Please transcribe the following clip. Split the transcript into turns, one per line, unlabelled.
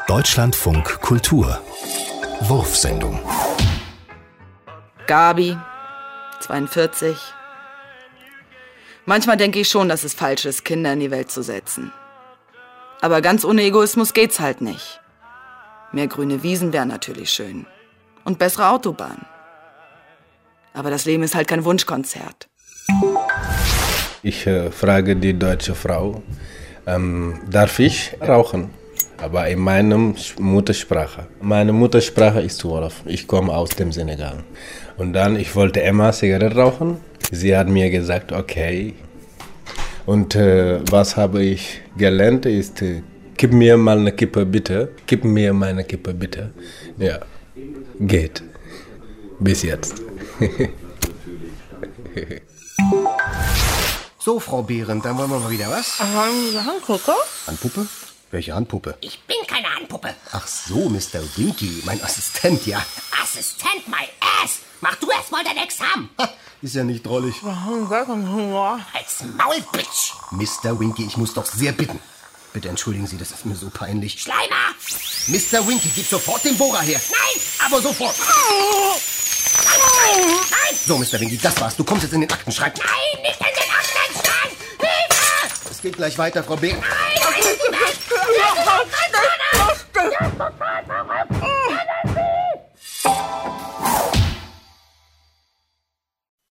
Deutschlandfunk Kultur Wurfsendung.
Gabi, 42. Manchmal denke ich schon, dass es falsch ist, Kinder in die Welt zu setzen. Aber ganz ohne Egoismus geht's halt nicht. Mehr grüne Wiesen wären natürlich schön. Und bessere Autobahnen. Aber das Leben ist halt kein Wunschkonzert.
Ich frage die deutsche Frau, darf ich rauchen? Aber in meiner Muttersprache. Meine Muttersprache ist Wolof. Ich komme aus dem Senegal. Und dann, ich wollte immer Zigarette rauchen. Sie hat mir gesagt, okay. Und was habe ich gelernt ist, gib mir mal eine Kippe bitte. Gib mir meine Kippe bitte. Ja, geht. Bis jetzt.
So, Frau Behrendt, dann wollen wir mal wieder was?
Handpuppe?
Handpuppe? Welche Handpuppe?
Ich bin keine Handpuppe.
Ach so, Mr. Winky, mein Assistent, ja.
Assistent, my ass. Mach du erst mal dein Examen.
Ha, ist ja nicht drollig.
Als Maul, Bitch.
Mr. Winky, ich muss doch sehr bitten. Bitte entschuldigen Sie, das ist mir so peinlich.
Schleimer.
Mr. Winky, gib sofort den Bohrer her.
Nein.
Aber sofort.
Nein.
So, Mr. Winky, das war's. Du kommst jetzt in den Aktenschreib.
Nein, nicht in den Aktenschrank. Hilfe.
Es geht gleich weiter, Frau Behrendt.